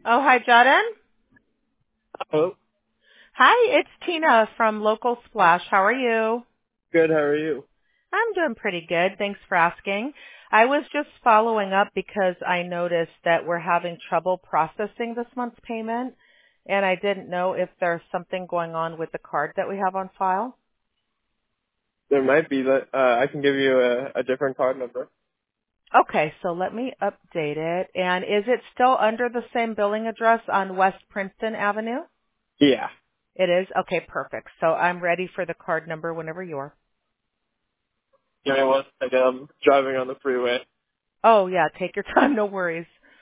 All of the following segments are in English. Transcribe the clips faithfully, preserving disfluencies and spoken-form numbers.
Oh, hi, Jordan. Oh, Hi, it's Tina from Local Splash. How are you? good. How are you? I'm doing pretty good. Thanks for asking. I was just following up because I noticed that we're having trouble processing this month's payment, and I didn't know if there's something going on with the card that we have on file. There might be. But, uh, I can give you a, a different card number. Okay, so let me update it. And is it still under the same billing address on West Princeton Avenue? Yeah. It is? Okay, perfect. So I'm ready for the card number whenever you are. Give me one second. I'm driving on the freeway. Oh, yeah, take your time. No worries.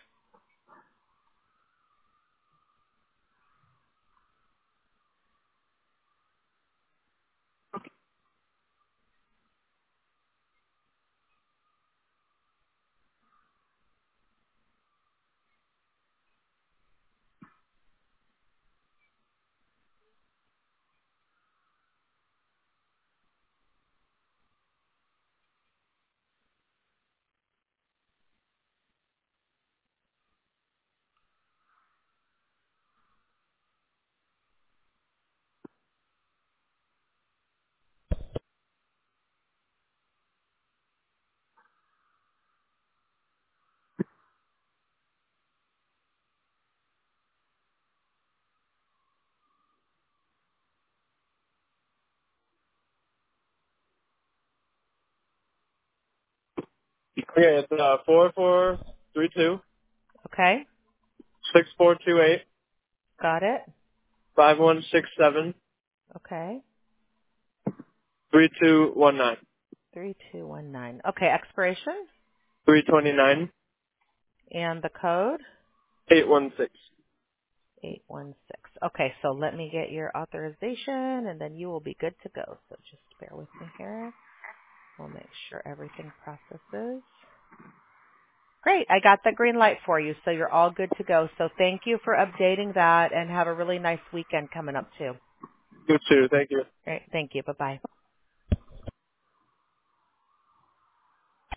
Okay, it's uh four four three two Okay, six four two eight got it. five one six seven Okay, three two one nine three two one nine. Okay, expiration three twenty nine and the code eight one six. eight one six. Okay, so let me get your authorization and then you will be good to go. So just bear with me here. We'll make sure everything processes. Great, I got the green light for you, so you're all good to go. So thank you for updating that and have a really nice weekend coming up too. You too. Thank you. All right, thank you. Bye-bye.